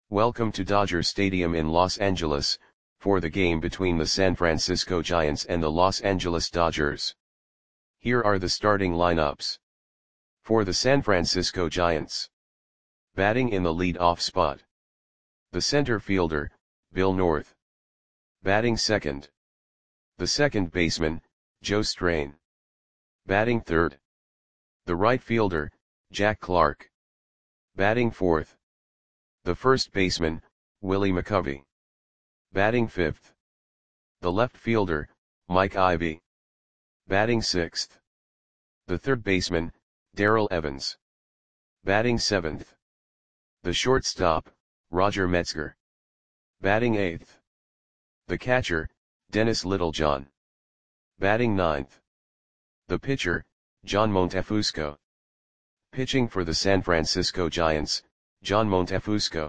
Welcome to Dodger Stadium in Los Angeles, for the game between the San Francisco Giants and the Los Angeles Dodgers. Here are the starting lineups. For the San Francisco Giants. Batting in the lead-off spot. The center fielder, Bill North. Batting second. The second baseman, Joe Strain. Batting third. The right fielder, Jack Clark. Batting fourth. The first baseman, Willie McCovey. Batting fifth. The left fielder, Mike Ivy. Batting sixth. The third baseman, Darrell Evans. Batting seventh. The shortstop, Roger Metzger. Batting eighth. The catcher, Dennis Littlejohn. Batting ninth. The pitcher, John Montefusco. Pitching for the San Francisco Giants, John Montefusco.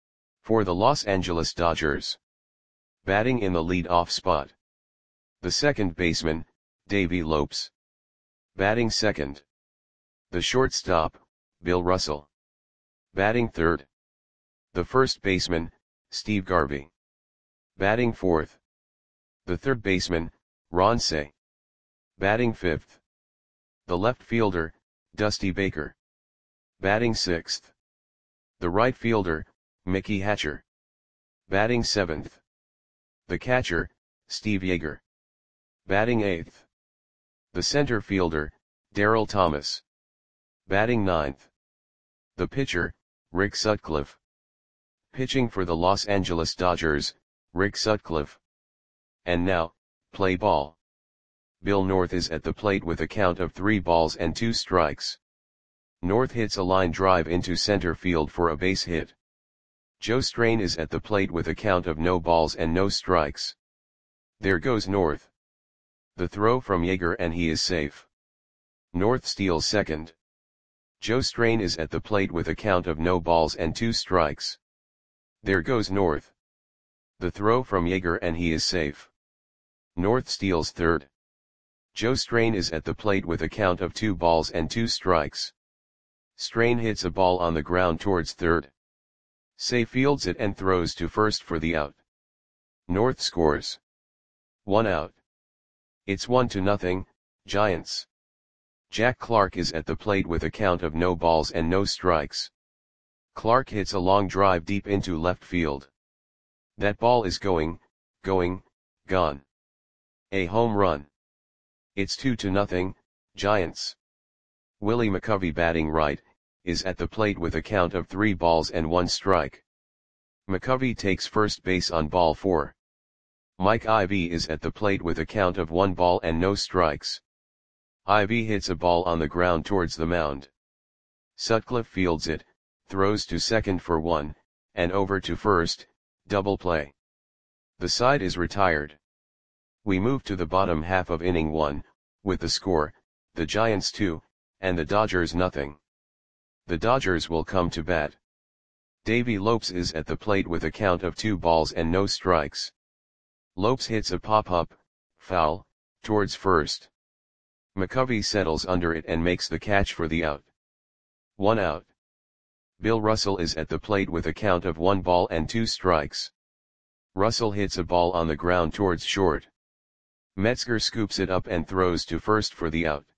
For the Los Angeles Dodgers. Batting in the lead-off spot. The second baseman, Davey Lopes. Batting second. The shortstop, Bill Russell. Batting third. The first baseman, Steve Garvey. Batting fourth. The third baseman, Ron Cey. Batting fifth. The left fielder, Dusty Baker. Batting sixth. The right fielder, Mickey Hatcher. Batting seventh. The catcher, Steve Yeager. Batting eighth. The center fielder, Darrell Thomas. Batting ninth. The pitcher, Rick Sutcliffe. Pitching for the Los Angeles Dodgers, Rick Sutcliffe. And now, play ball. Bill North is at the plate with a count of 3 balls and 2 strikes. North hits a line drive into center field for a base hit. Joe Strain is at the plate with a count of no balls and no strikes. There goes North. The throw from Yeager and he is safe. North steals second. Joe Strain is at the plate with a count of no balls and 2 strikes. There goes North. The throw from Yeager and he is safe. North steals third. Joe Strain is at the plate with a count of 2 balls and 2 strikes. Strain hits a ball on the ground towards third. Cey fields it and throws to first for the out. North scores. 1 out. It's 1-0, Giants. Jack Clark is at the plate with a count of no balls and no strikes. Clark hits a long drive deep into left field. That ball is gone. A home run. It's 2-0, Giants. Willie McCovey batting right, is at the plate with a count of 3 balls and 1 strike. McCovey takes first base on ball 4. Mike Ivy is at the plate with a count of 1 ball and no strikes. Ivy hits a ball on the ground towards the mound. Sutcliffe fields it, throws to second for 1, and over to first, double play. The side is retired. We move to the bottom half of inning 1, with the score, the Giants 2, and the Dodgers nothing. The Dodgers will come to bat. Davey Lopes is at the plate with a count of 2 balls and no strikes. Lopes hits a pop-up, foul, towards first. McCovey settles under it and makes the catch for the out. 1 out. Bill Russell is at the plate with a count of 1 ball and 2 strikes. Russell hits a ball on the ground towards short. Metzger scoops it up and throws to first for the out.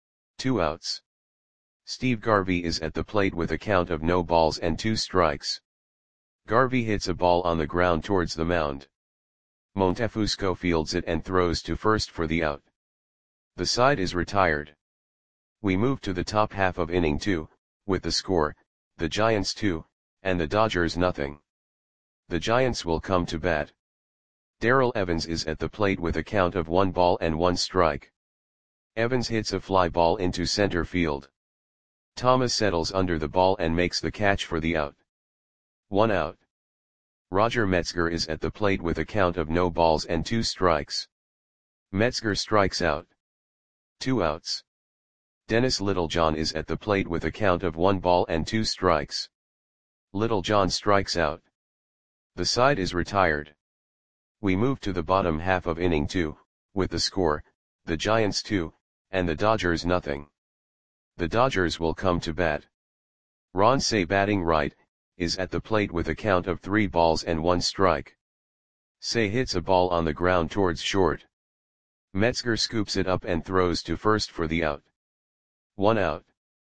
2 outs. Steve Garvey is at the plate with a count of no balls and 2 strikes. Garvey hits a ball on the ground towards the mound. Montefusco fields it and throws to first for the out. The side is retired. We move to the top half of inning 2, with the score, the Giants 2, and the Dodgers nothing. The Giants will come to bat. Darrell Evans is at the plate with a count of 1 ball and 1 strike. Evans hits a fly ball into center field. Thomas settles under the ball and makes the catch for the out. 1 out. Roger Metzger is at the plate with a count of no balls and 2 strikes. Metzger strikes out. 2 outs. Dennis Littlejohn is at the plate with a count of 1 ball and 2 strikes. Littlejohn strikes out. The side is retired. We move to the bottom half of inning 2, with the score, the Giants 2, and the Dodgers nothing. The Dodgers will come to bat. Ron Cey batting right, is at the plate with a count of 3 balls and 1 strike. Say hits a ball on the ground towards short. Metzger scoops it up and throws to first for the out. 1 out.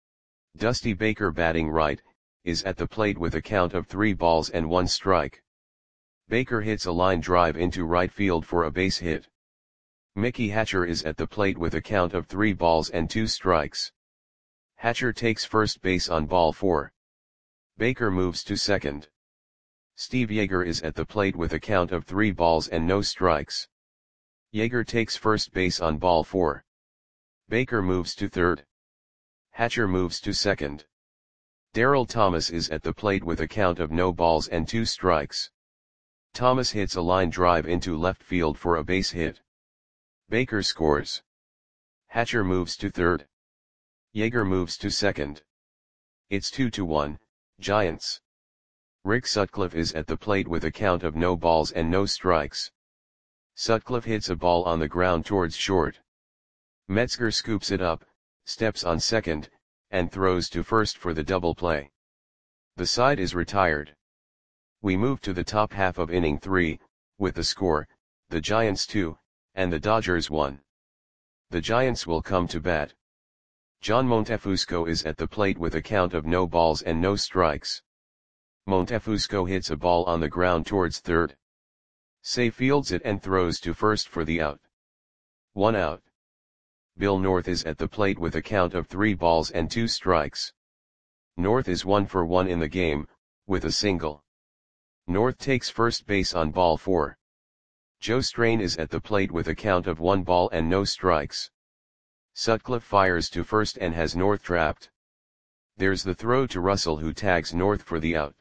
Dusty Baker batting right, is at the plate with a count of 3 balls and 1 strike. Baker hits a line drive into right field for a base hit. Mickey Hatcher is at the plate with a count of 3 balls and 2 strikes. Hatcher takes first base on ball 4. Baker moves to second. Steve Yeager is at the plate with a count of 3 balls and no strikes. Yeager takes first base on ball 4. Baker moves to third. Hatcher moves to second. Darrell Thomas is at the plate with a count of no balls and 2 strikes. Thomas hits a line drive into left field for a base hit. Baker scores. Hatcher moves to third. Yeager moves to second. It's 2-1, Giants. Rick Sutcliffe is at the plate with a count of no balls and no strikes. Sutcliffe hits a ball on the ground towards short. Metzger scoops it up, steps on second, and throws to first for the double play. The side is retired. We move to the top half of inning 3, with the score, the Giants 2, and the Dodgers 1. The Giants will come to bat. John Montefusco is at the plate with a count of no balls and no strikes. Montefusco hits a ball on the ground towards third. Say fields it and throws to first for the out. 1 out. Bill North is at the plate with a count of 3 balls and 2 strikes. North is 1 for 1 in the game, with a single. North takes first base on ball 4. Joe Strain is at the plate with a count of 1 ball and no strikes. Sutcliffe fires to first and has North trapped. There's the throw to Russell, who tags North for the out.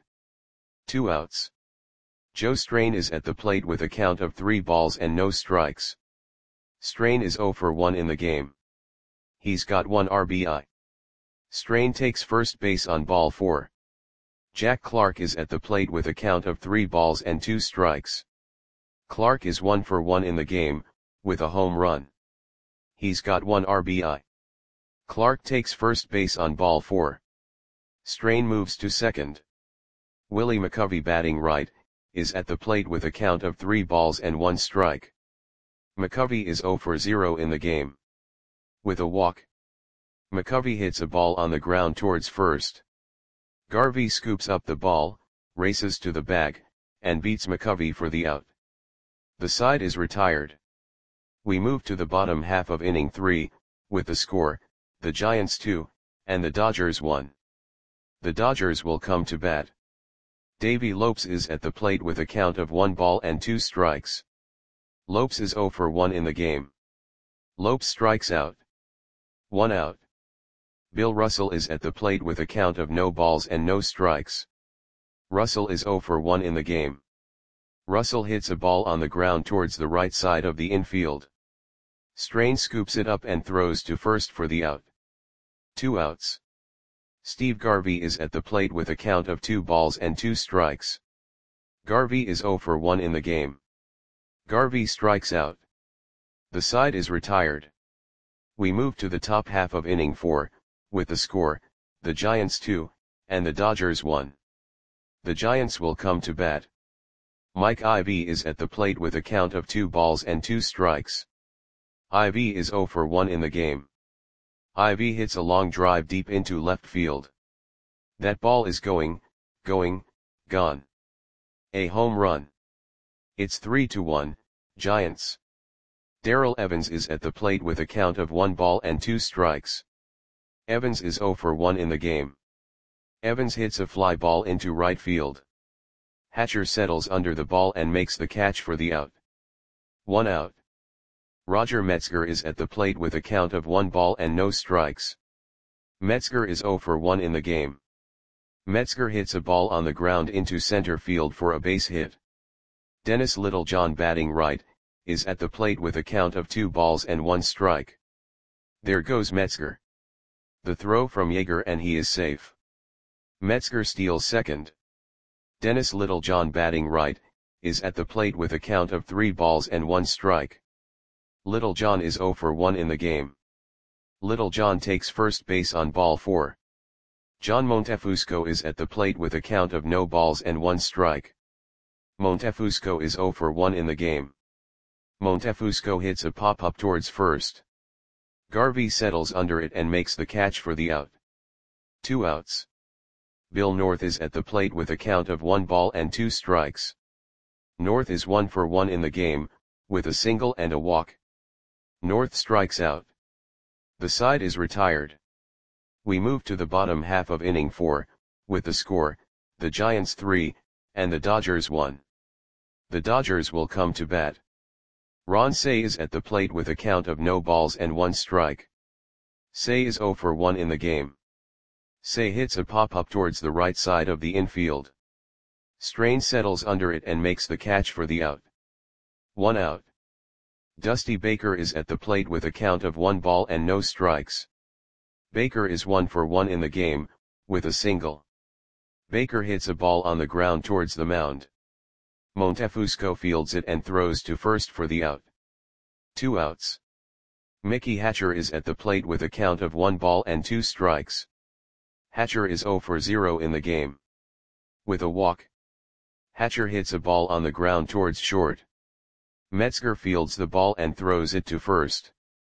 2 outs. Joe Strain is at the plate with a count of 3 balls and no strikes. Strain is 0 for 1 in the game. He's got 1 RBI. Strain takes first base on ball 4. Jack Clark is at the plate with a count of 3 balls and 2 strikes. Clark is 1 for 1 in the game, with a home run. He's got 1 RBI. Clark takes first base on ball 4. Strain moves to second. Willie McCovey batting right, is at the plate with a count of 3 balls and 1 strike. McCovey is 0 for 0 in the game. With a walk. McCovey hits a ball on the ground towards first. Garvey scoops up the ball, races to the bag, and beats McCovey for the out. The side is retired. We move to the bottom half of inning 3, with the score, the Giants 2, and the Dodgers 1. The Dodgers will come to bat. Davey Lopes is at the plate with a count of 1 ball and 2 strikes. Lopes is 0 for 1 in the game. Lopes strikes out. 1 out. Bill Russell is at the plate with a count of no balls and no strikes. Russell is 0 for 1 in the game. Russell hits a ball on the ground towards the right side of the infield. Strain scoops it up and throws to first for the out. 2 outs. Steve Garvey is at the plate with a count of 2 balls and 2 strikes. Garvey is 0 for 1 in the game. Garvey strikes out. The side is retired. We move to the top half of inning 4, with the score, the Giants 2, and the Dodgers 1. The Giants will come to bat. Mike Ivy is at the plate with a count of 2 balls and 2 strikes. Ivy is 0 for 1 in the game. Ivy hits a long drive deep into left field. That ball is gone. A home run. It's 3-1, Giants. Darrell Evans is at the plate with a count of 1 ball and 2 strikes. Evans is 0 for 1 in the game. Evans hits a fly ball into right field. Hatcher settles under the ball and makes the catch for the out. 1 out. Roger Metzger is at the plate with a count of 1 ball and no strikes. Metzger is 0 for 1 in the game. Metzger hits a ball on the ground into center field for a base hit. Dennis Littlejohn batting right, is at the plate with a count of 2 balls and 1 strike. There goes Metzger. The throw from Yeager and he is safe. Metzger steals second. Dennis Littlejohn batting right, is at the plate with a count of 3 balls and 1 strike. Littlejohn is 0 for 1 in the game. Littlejohn takes first base on ball 4. John Montefusco is at the plate with a count of no balls and 1 strike. Montefusco is 0 for 1 in the game. Montefusco hits a pop-up towards first. Garvey settles under it and makes the catch for the out. 2 outs. Bill North is at the plate with a count of 1 ball and 2 strikes. North is 1 for 1 in the game, with a single and a walk. North strikes out. The side is retired. We move to the bottom half of inning 4, with the score, the Giants 3, and the Dodgers 1. The Dodgers will come to bat. Ron Cey is at the plate with a count of no balls and 1 strike. Cey is 0 for 1 in the game. Cey hits a pop-up towards the right side of the infield. Strain settles under it and makes the catch for the out. 1 out. Dusty Baker is at the plate with a count of 1 ball and no strikes. Baker is 1 for 1 in the game, with a single. Baker hits a ball on the ground towards the mound. Montefusco fields it and throws to first for the out. 2 outs. Mickey Hatcher is at the plate with a count of 1 ball and 2 strikes. Hatcher is 0 for 0 in the game. With a walk. Hatcher hits a ball on the ground towards short. Metzger fields the ball and throws it to first.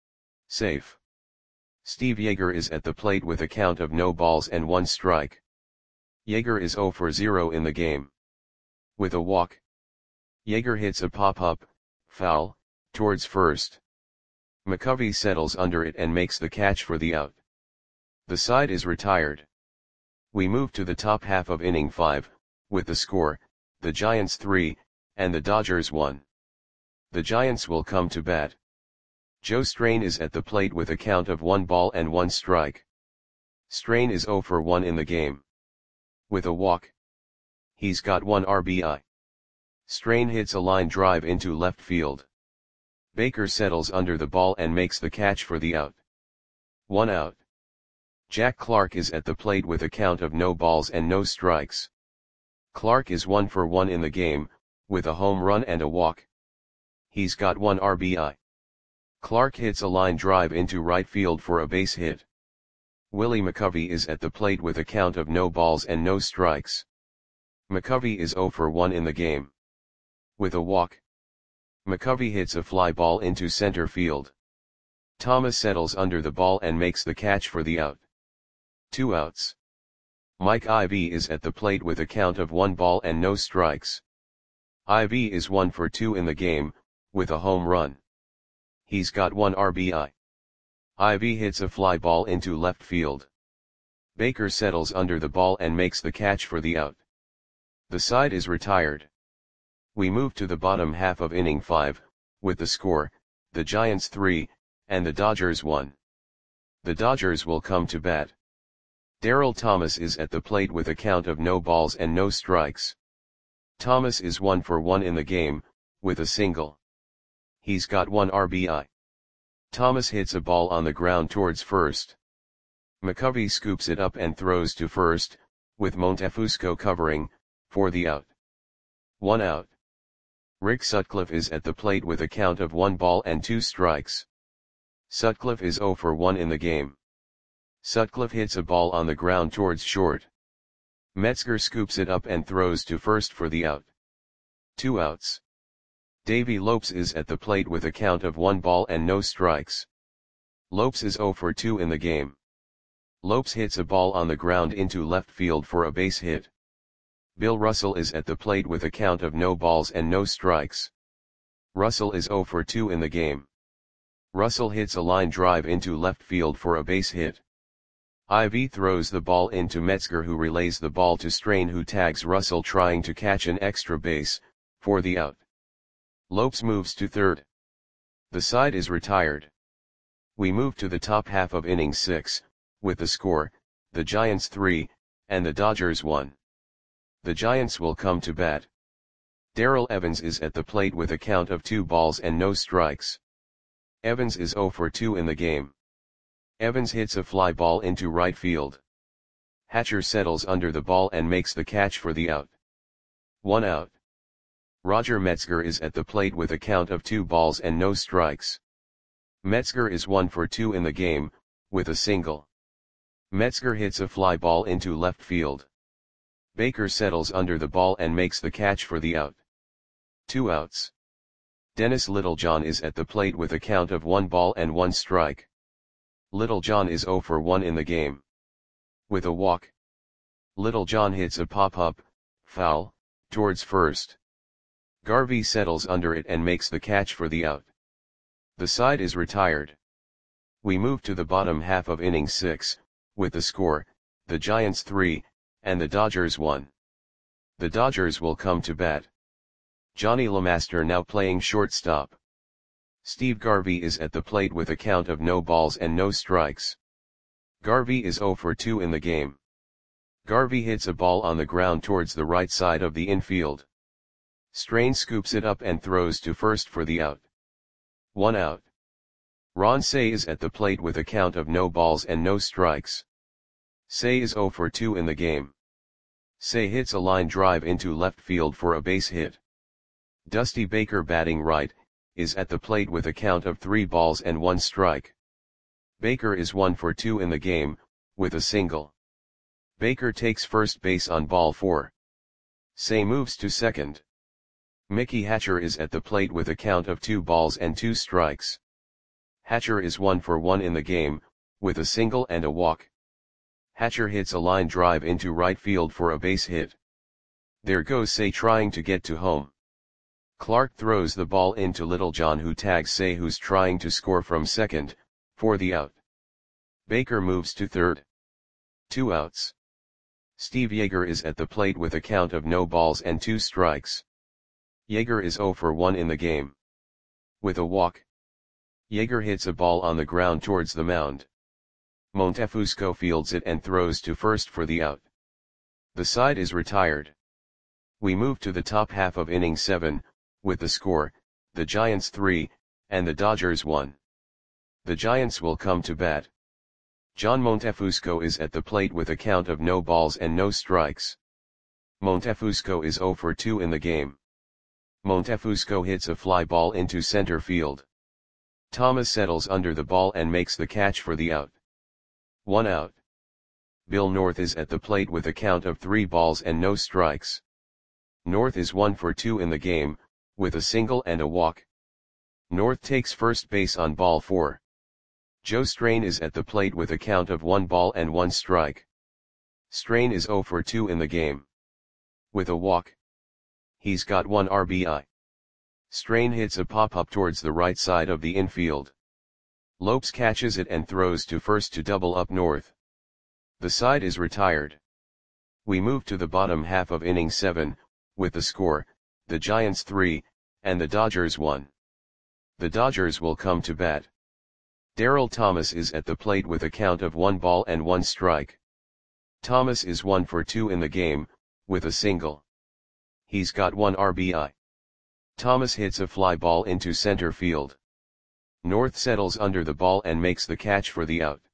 Safe. Steve Yeager is at the plate with a count of no balls and 1 strike. Yeager is 0 for 0 in the game. With a walk. Yeager hits a pop-up, foul, towards first. McCovey settles under it and makes the catch for the out. The side is retired. We move to the top half of inning 5, with the score, the Giants 3, and the Dodgers 1. The Giants will come to bat. Joe Strain is at the plate with a count of 1 ball and 1 strike. Strain is 0 for 1 in the game. With a walk. He's got 1 RBI. Strain hits a line drive into left field. Baker settles under the ball and makes the catch for the out. 1 out. Jack Clark is at the plate with a count of no balls and no strikes. Clark is 1 for 1 in the game, with a home run and a walk. He's got 1 RBI. Clark hits a line drive into right field for a base hit. Willie McCovey is at the plate with a count of no balls and no strikes. McCovey is 0 for 1 in the game. With a walk. McCovey hits a fly ball into center field. Thomas settles under the ball and makes the catch for the out. 2 outs. Mike Ivy is at the plate with a count of 1 ball and no strikes. Ivy is 1 for 2 in the game, with a home run. He's got 1 RBI. Ivy hits a fly ball into left field. Baker settles under the ball and makes the catch for the out. The side is retired. We move to the bottom half of inning 5, with the score, the Giants 3, and the Dodgers 1. The Dodgers will come to bat. Darryl Thomas is at the plate with a count of no balls and no strikes. Thomas is 1 for 1 in the game, with a single. He's got 1 RBI. Thomas hits a ball on the ground towards first. McCovey scoops it up and throws to first, with Montefusco covering, for the out. 1 out. Rick Sutcliffe is at the plate with a count of 1 ball and 2 strikes. Sutcliffe is 0 for 1 in the game. Sutcliffe hits a ball on the ground towards short. Metzger scoops it up and throws to first for the out. 2 outs. Davey Lopes is at the plate with a count of 1 ball and no strikes. Lopes is 0 for 2 in the game. Lopes hits a ball on the ground into left field for a base hit. Bill Russell is at the plate with a count of no balls and no strikes. Russell is 0 for 2 in the game. Russell hits a line drive into left field for a base hit. Ivy throws the ball into Metzger, who relays the ball to Strain, who tags Russell trying to catch an extra base, for the out. Lopes moves to third. The side is retired. We move to the top half of inning 6, with the score, the Giants 3, and the Dodgers 1. The Giants will come to bat. Darrell Evans is at the plate with a count of 2 balls and no strikes. Evans is 0 for 2 in the game. Evans hits a fly ball into right field. Hatcher settles under the ball and makes the catch for the out. 1 out. Roger Metzger is at the plate with a count of 2 balls and no strikes. Metzger is 1 for 2 in the game, with a single. Metzger hits a fly ball into left field. Baker settles under the ball and makes the catch for the out. 2 outs. Dennis Littlejohn is at the plate with a count of 1 ball and 1 strike. Littlejohn is 0 for 1 in the game. With a walk, Littlejohn hits a pop-up, foul, towards first. Garvey settles under it and makes the catch for the out. The side is retired. We move to the bottom half of inning 6, with the score, the Giants 3, and the Dodgers 1. The Dodgers will come to bat. Johnny LeMaster now playing shortstop. Steve Garvey is at the plate with a count of no balls and no strikes. Garvey is 0 for 2 in the game. Garvey hits a ball on the ground towards the right side of the infield. Strain scoops it up and throws to first for the out. 1 out. Ron Cey is at the plate with a count of no balls and no strikes. Cey is 0 for 2 in the game. Cey hits a line drive into left field for a base hit. Dusty Baker, batting right, is at the plate with a count of 3 balls and 1 strike. Baker is 1 for 2 in the game, with a single. Baker takes first base on ball 4. Cey moves to second. Mickey Hatcher is at the plate with a count of 2 balls and 2 strikes. Hatcher is 1 for 1 in the game, with a single and a walk. Hatcher hits a line drive into right field for a base hit. There goes Cey trying to get to home. Clark throws the ball into Littlejohn, who tags Cey, who's trying to score from second, for the out. Baker moves to third. 2 outs. Steve Yeager is at the plate with a count of no balls and 2 strikes. Yeager is 0 for 1 in the game. With a walk, Yeager hits a ball on the ground towards the mound. Montefusco fields it and throws to first for the out. The side is retired. We move to the top half of inning 7, with the score, the Giants 3, and the Dodgers 1. The Giants will come to bat. John Montefusco is at the plate with a count of no balls and no strikes. Montefusco is 0 for 2 in the game. Montefusco hits a fly ball into center field. Thomas settles under the ball and makes the catch for the out. 1 out. Bill North is at the plate with a count of 3 balls and no strikes. North is 1 for 2 in the game, with a single and a walk. North takes first base on ball 4. Joe Strain is at the plate with a count of 1 ball and 1 strike. Strain is 0 for 2 in the game. With a walk, he's got 1 RBI. Strain hits a pop-up towards the right side of the infield. Lopes catches it and throws to first to double up North. The side is retired. We move to the bottom half of inning 7, with the score, the Giants 3, and the Dodgers 1. The Dodgers will come to bat. Darryl Thomas is at the plate with a count of 1 ball and 1 strike. Thomas is 1 for 2 in the game, with a single. He's got 1 RBI. Thomas hits a fly ball into center field. North settles under the ball and makes the catch for the out.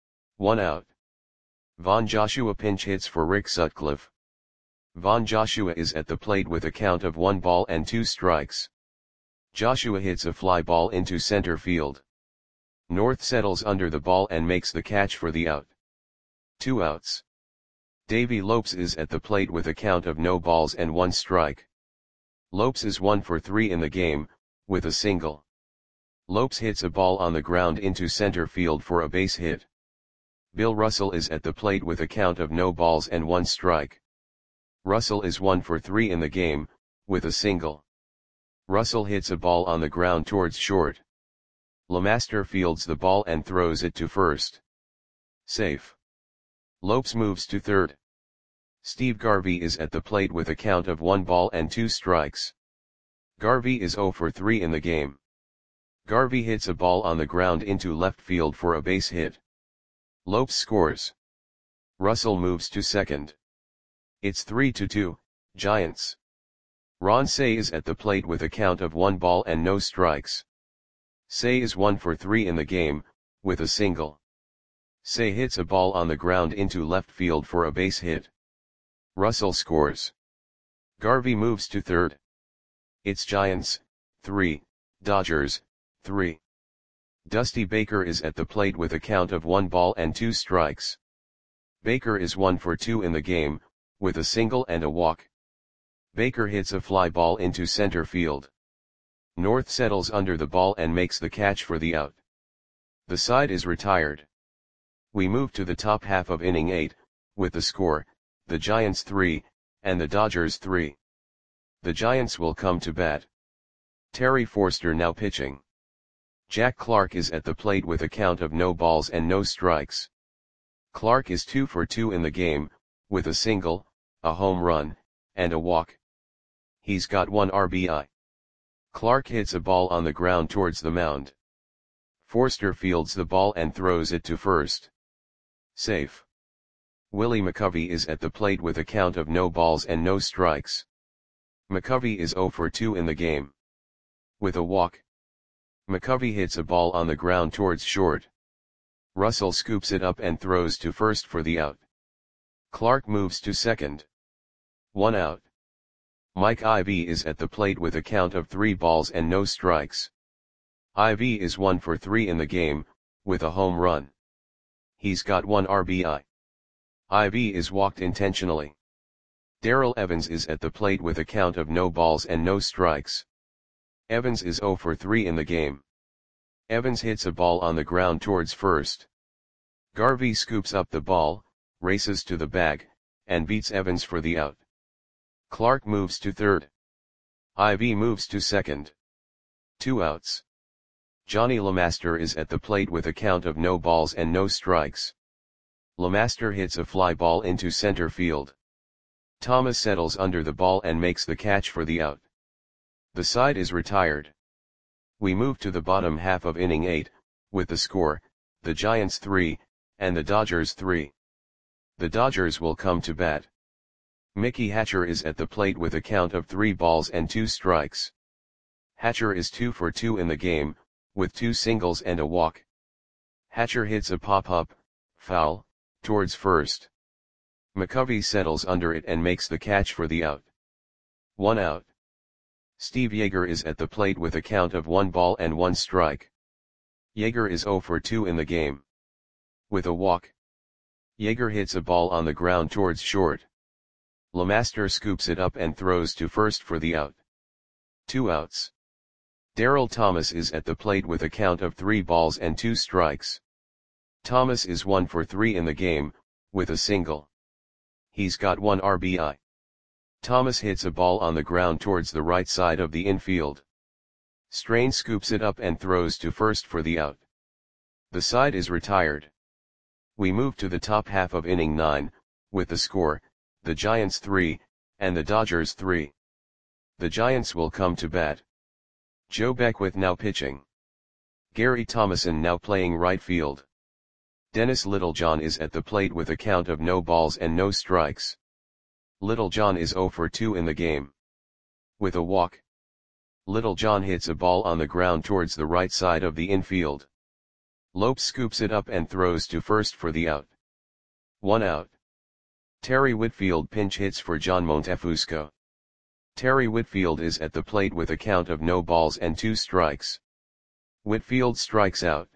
1 out. Von Joshua pinch hits for Rick Sutcliffe. Von Joshua is at the plate with a count of 1 ball and 2 strikes. Joshua hits a fly ball into center field. North settles under the ball and makes the catch for the out. 2 outs. Davey Lopes is at the plate with a count of no balls and 1 strike. Lopes is 1 for 3 in the game, with a single. Lopes hits a ball on the ground into center field for a base hit. Bill Russell is at the plate with a count of no balls and 1 strike. Russell is 1 for 3 in the game, with a single. Russell hits a ball on the ground towards short. LeMaster fields the ball and throws it to first. Safe. Lopes moves to third. Steve Garvey is at the plate with a count of 1 ball and 2 strikes. Garvey is 0 for 3 in the game. Garvey hits a ball on the ground into left field for a base hit. Lopes scores. Russell moves to second. It's 3-2, Giants. Ron Cey is at the plate with a count of 1 ball and no strikes. Cey is 1 for 3 in the game, with a single. Cey hits a ball on the ground into left field for a base hit. Russell scores. Garvey moves to third. It's Giants, 3, Dodgers, 3. Dusty Baker is at the plate with a count of 1 ball and 2 strikes. Baker is 1 for 2 in the game, with a single and a walk. Baker hits a fly ball into center field. North settles under the ball and makes the catch for the out. The side is retired. We move to the top half of inning 8, with the score, the Giants 3, and the Dodgers 3. The Giants will come to bat. Terry Forster now pitching. Jack Clark is at the plate with a count of no balls and no strikes. Clark is 2 for 2 in the game, with a single, a home run, and a walk. He's got 1 RBI. Clark hits a ball on the ground towards the mound. Forster fields the ball and throws it to first. Safe. Willie McCovey is at the plate with a count of no balls and no strikes. McCovey is 0 for 2 in the game. With a walk. McCovey hits a ball on the ground towards short. Russell scoops it up and throws to first for the out. Clark moves to second. 1 out. Mike Ivy is at the plate with a count of 3 balls and no strikes. Ivy is 1 for 3 in the game, with a home run. He's got 1 RBI. Ivy is walked intentionally. Darrell Evans is at the plate with a count of no balls and no strikes. Evans is 0 for 3 in the game. Evans hits a ball on the ground towards first. Garvey scoops up the ball, races to the bag, and beats Evans for the out. Clark moves to third. Ivy moves to second. 2 outs. Johnny LeMaster is at the plate with a count of no balls and no strikes. LeMaster hits a fly ball into center field. Thomas settles under the ball and makes the catch for the out. The side is retired. We move to the bottom half of inning 8, with the score, the Giants 3, and the Dodgers 3. The Dodgers will come to bat. Mickey Hatcher is at the plate with a count of 3 balls and 2 strikes. Hatcher is 2 for 2 in the game, with 2 singles and a walk. Hatcher hits a pop-up, foul, towards first. McCovey settles under it and makes the catch for the out. 1 out. Steve Yeager is at the plate with a count of 1 ball and 1 strike. Yeager is 0 for 2 in the game. With a walk. Yeager hits a ball on the ground towards short. LeMaster scoops it up and throws to first for the out. 2 outs. Darrell Thomas is at the plate with a count of 3 balls and 2 strikes. Thomas is 1 for 3 in the game, with a single. He's got 1 RBI. Thomas hits a ball on the ground towards the right side of the infield. Strain scoops it up and throws to first for the out. The side is retired. We move to the top half of inning 9, with the score, the Giants 3, and the Dodgers 3. The Giants will come to bat. Joe Beckwith now pitching. Gary Thomason now playing right field. Dennis Littlejohn is at the plate with a count of no balls and no strikes. Littlejohn is 0 for 2 in the game. With a walk. Littlejohn hits a ball on the ground towards the right side of the infield. Lopes scoops it up and throws to first for the out. 1 out. Terry Whitfield pinch hits for John Montefusco. Terry Whitfield is at the plate with a count of no balls and 2 strikes. Whitfield strikes out.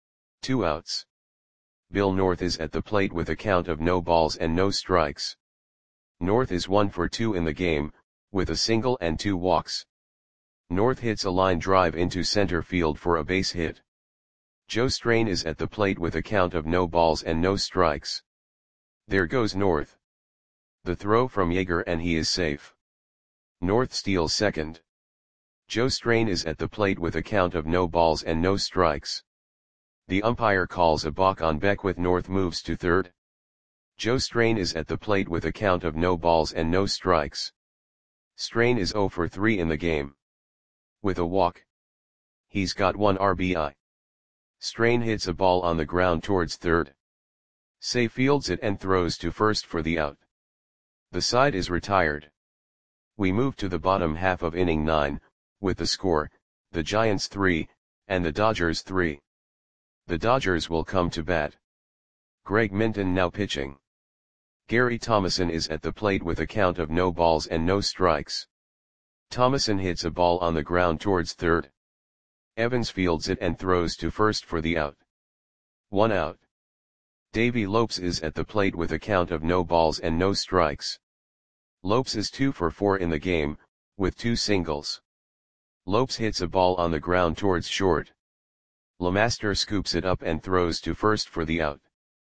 2 outs. Bill North is at the plate with a count of no balls and no strikes. North is 1 for 2 in the game, with a single and 2 walks. North hits a line drive into center field for a base hit. Joe Strain is at the plate with a count of no balls and no strikes. There goes North. The throw from Yeager and he is safe. North steals second. Joe Strain is at the plate with a count of no balls and no strikes. The umpire calls a balk on Beckwith. North moves to third. Joe Strain is at the plate with a count of no balls and no strikes. Strain is 0 for 3 in the game. With a walk. He's got 1 RBI. Strain hits a ball on the ground towards third. Say fields it and throws to first for the out. The side is retired. We move to the bottom half of inning 9, with the score, the Giants 3, and the Dodgers 3. The Dodgers will come to bat. Greg Minton now pitching. Gary Thomason is at the plate with a count of no balls and no strikes. Thomason hits a ball on the ground towards third. Evans fields it and throws to first for the out. 1 out. Davy Lopes is at the plate with a count of no balls and no strikes. Lopes is 2 for 4 in the game, with 2 singles. Lopes hits a ball on the ground towards short. LeMaster scoops it up and throws to first for the out.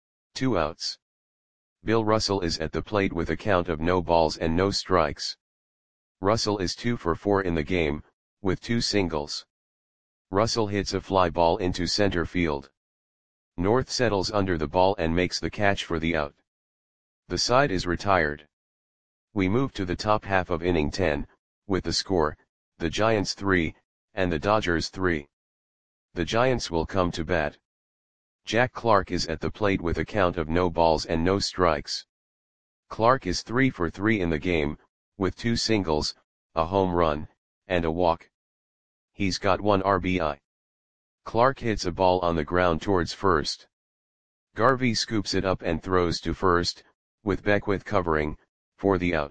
2 outs. Bill Russell is at the plate with a count of no balls and no strikes. Russell is 2 for 4 in the game, with 2 singles. Russell hits a fly ball into center field. North settles under the ball and makes the catch for the out. The side is retired. We move to the top half of inning 10, with the score, the Giants 3, and the Dodgers 3. The Giants will come to bat. Jack Clark is at the plate with a count of no balls and no strikes. Clark is 3 for 3 in the game, with 2 singles, a home run, and a walk. He's got 1 RBI. Clark hits a ball on the ground towards first. Garvey scoops it up and throws to first, with Beckwith covering, for the out.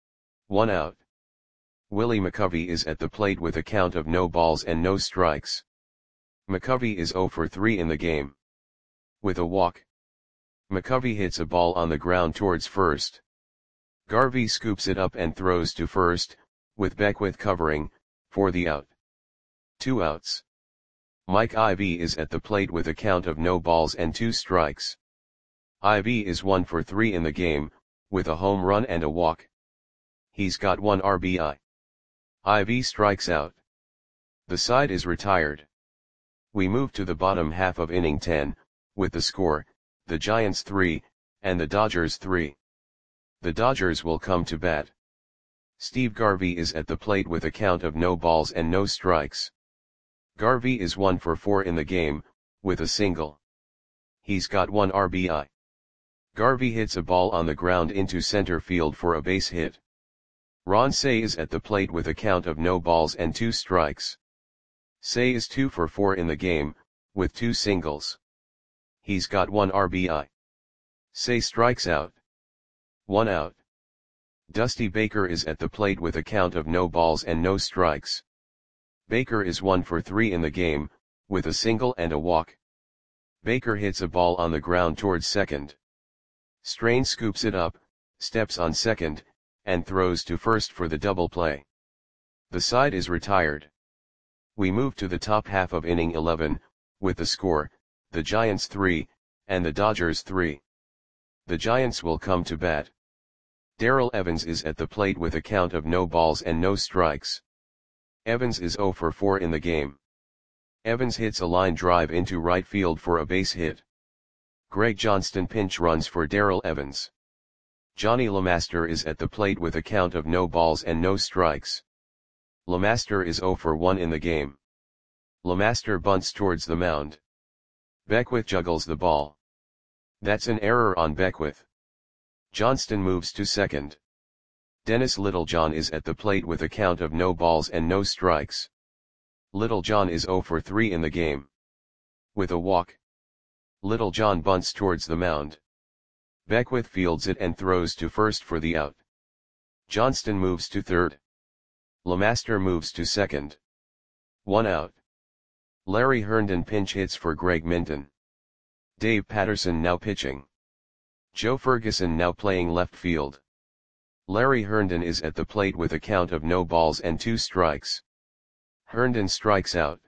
1 out. Willie McCovey is at the plate with a count of no balls and no strikes. McCovey is 0 for 3 in the game. With a walk. McCovey hits a ball on the ground towards first. Garvey scoops it up and throws to first, with Beckwith covering, for the out. 2 outs. Mike Ivy is at the plate with a count of no balls and 2 strikes. Ivy is 1 for 3 in the game, with a home run and a walk. He's got 1 RBI. Ivy strikes out. The side is retired. We move to the bottom half of inning 10, with the score, the Giants 3, and the Dodgers 3. The Dodgers will come to bat. Steve Garvey is at the plate with a count of no balls and no strikes. Garvey is 1 for 4 in the game, with a single. He's got 1 RBI. Garvey hits a ball on the ground into center field for a base hit. Ron Cey is at the plate with a count of no balls and 2 strikes. Cey is 2 for 4 in the game, with 2 singles. He's got 1 RBI. Cey strikes out. 1 out. Dusty Baker is at the plate with a count of no balls and no strikes. Baker is 1 for 3 in the game, with a single and a walk. Baker hits a ball on the ground towards second. Strain scoops it up, steps on second, and throws to first for the double play. The side is retired. We move to the top half of inning 11, with the score, the Giants 3, and the Dodgers 3. The Giants will come to bat. Darrell Evans is at the plate with a count of no balls and no strikes. Evans is 0 for 4 in the game. Evans hits a line drive into right field for a base hit. Greg Johnston pinch runs for Darrell Evans. Johnny LeMaster is at the plate with a count of no balls and no strikes. LeMaster is 0 for 1 in the game. LeMaster bunts towards the mound. Beckwith juggles the ball. That's an error on Beckwith. Johnston moves to second. Dennis Littlejohn is at the plate with a count of no balls and no strikes. Littlejohn is 0 for 3 in the game. With a walk. Littlejohn bunts towards the mound. Beckwith fields it and throws to first for the out. Johnston moves to third. LeMaster moves to second. 1 out. Larry Herndon pinch hits for Greg Minton. Dave Patterson now pitching. Joe Ferguson now playing left field. Larry Herndon is at the plate with a count of no balls and 2 strikes. Herndon strikes out.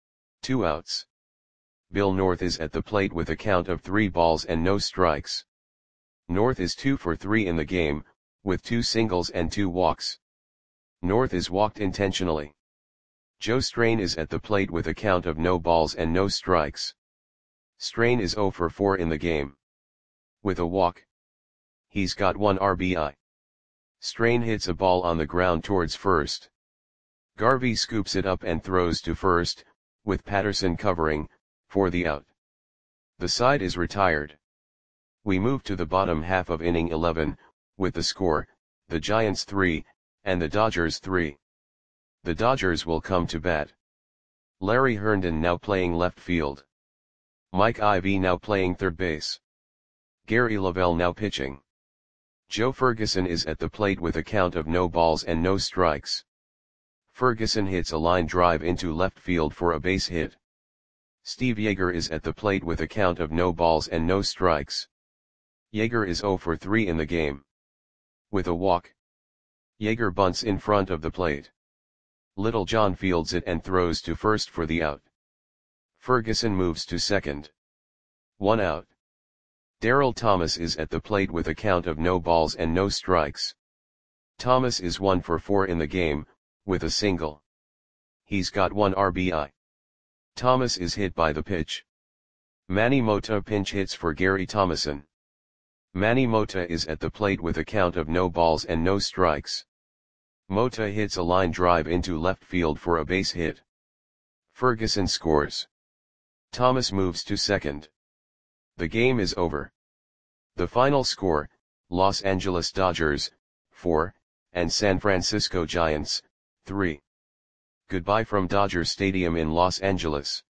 2 outs. Bill North is at the plate with a count of 3 balls and no strikes. North is 2 for 3 in the game, with 2 singles and 2 walks. North is walked intentionally. Joe Strain is at the plate with a count of no balls and no strikes. Strain is 0 for 4 in the game. With a walk. He's got 1 RBI. Strain hits a ball on the ground towards first. Garvey scoops it up and throws to first, with Patterson covering, for the out. The side is retired. We move to the bottom half of inning 11, with the score, the Giants 3, and the Dodgers 3. The Dodgers will come to bat. Larry Herndon now playing left field. Mike Ivy now playing third base. Gary Lavelle now pitching. Joe Ferguson is at the plate with a count of no balls and no strikes. Ferguson hits a line drive into left field for a base hit. Steve Yeager is at the plate with a count of no balls and no strikes. Yeager is 0 for 3 in the game. With a walk, Yeager bunts in front of the plate. Littlejohn fields it and throws to first for the out. Ferguson moves to second. 1 out. Darryl Thomas is at the plate with a count of no balls and no strikes. Thomas is 1 for 4 in the game, with a single. He's got 1 RBI. Thomas is hit by the pitch. Manny Mota pinch hits for Gary Thomason. Manny Mota is at the plate with a count of no balls and no strikes. Mota hits a line drive into left field for a base hit. Ferguson scores. Thomas moves to second. The game is over. The final score, Los Angeles Dodgers, 4, and San Francisco Giants, 3. Goodbye from Dodger Stadium in Los Angeles.